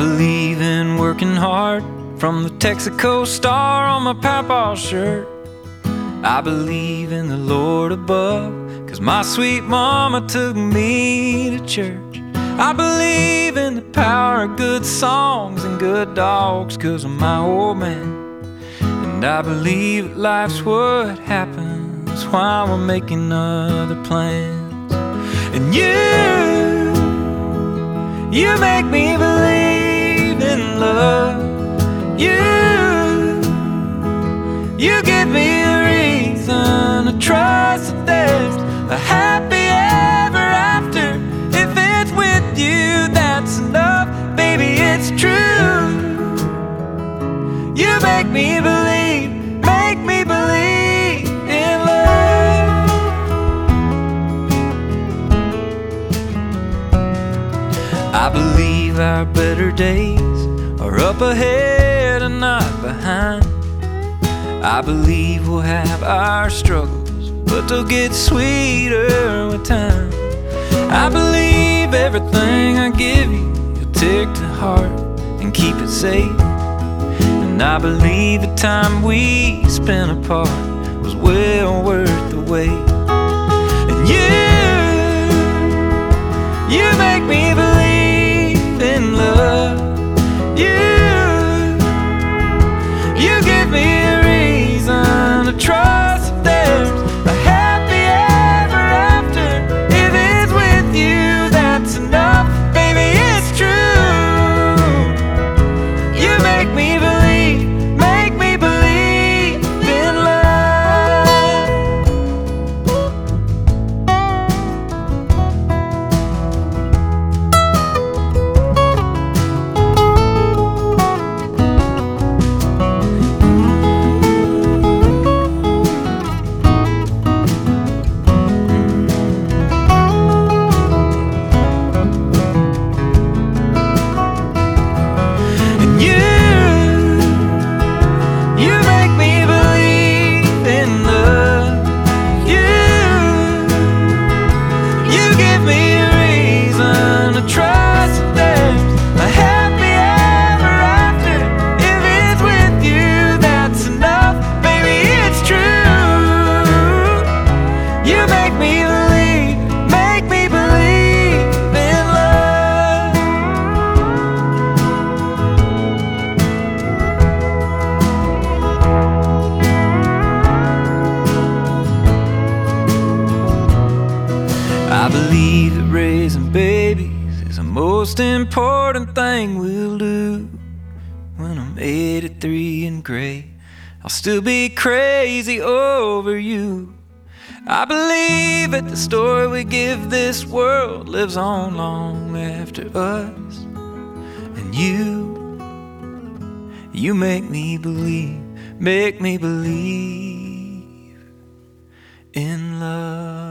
believe in working hard, from the Texaco star on my papa's shirt. I believe in the Lord above, 'cause my sweet mama took me to church. I believe in the power of good songs and good dogs, 'cause of my old man. And I believe that life's what happens while we're making other plans. And you make me believe in love. You give me a reason to trust that there's a happy ever after. If it's with you, that's enough. Baby, it's true. You make me believe in love. I believe our better days are up ahead and not behind. I believe we'll have our struggles, but they'll get sweeter with time. I believe everything I give you, you'll take to heart and keep it safe. And I believe the time we spent apart was well worth the wait. And you make me believe in love. You give me a reason to trust that there's a happy ever after. If it's with you, that's enough. Baby, it's true. You make me believe in love. I believe that raising babies is the most important thing we'll do. When I'm 83 and gray, I'll still be crazy over you. I believe that the story we give this world lives on long after us. And you make me believe in love.